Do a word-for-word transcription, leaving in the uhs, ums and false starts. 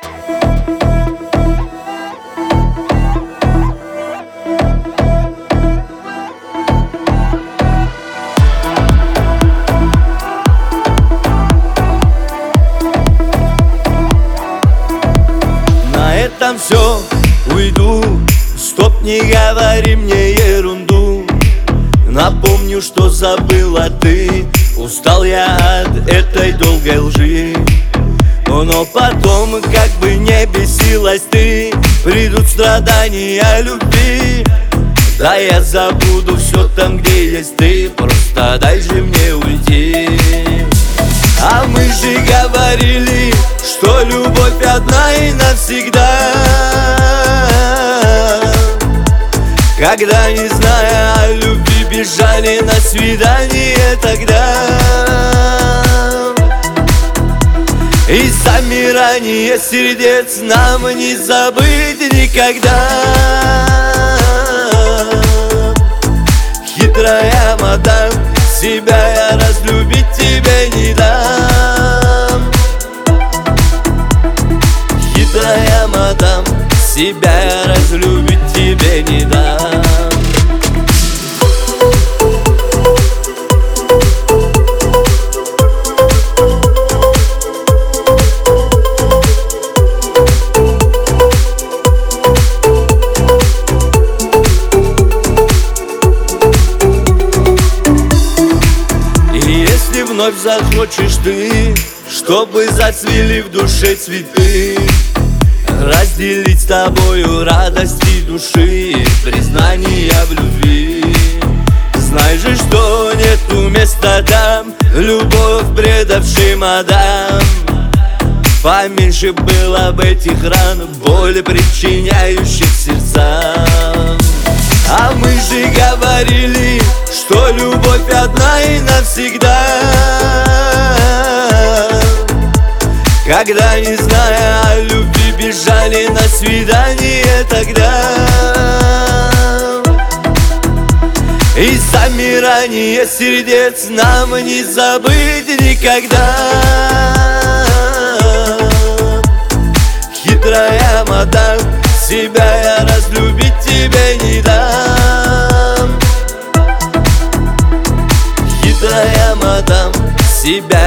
На этом все, уйду. Стоп, не говори мне ерунду. Напомню, что забыла ты. Устал я от этой долгой лжи. Но потом, как бы не бесилась ты, придут страдания любви. Да я забуду все там, где есть ты. Просто дай же мне уйти. А мы же говорили, что любовь одна и навсегда. Когда, не зная о любви, бежали на свидание тогда. И замирание сердец нам не забыть никогда. Хитрая мадам, себя я разлюбить тебе не дам. Хитрая мадам, себя я разлюбить тебе не дам. Если вновь захочешь ты, чтобы зацвели в душе цветы, разделить с тобою радости души, признания в любви. Знай же, что нету места там, любовь предавший мадам. Поменьше было бы этих ран, боли причиняющих сердцам. А мы же говорили, что любовь одна и навсегда. Когда, не зная о любви, бежали на свидание тогда. И замирание сердец нам не забыть никогда. Хитрая мадам, себя я разлюбить тебе не дам. Хитрая мадам, себя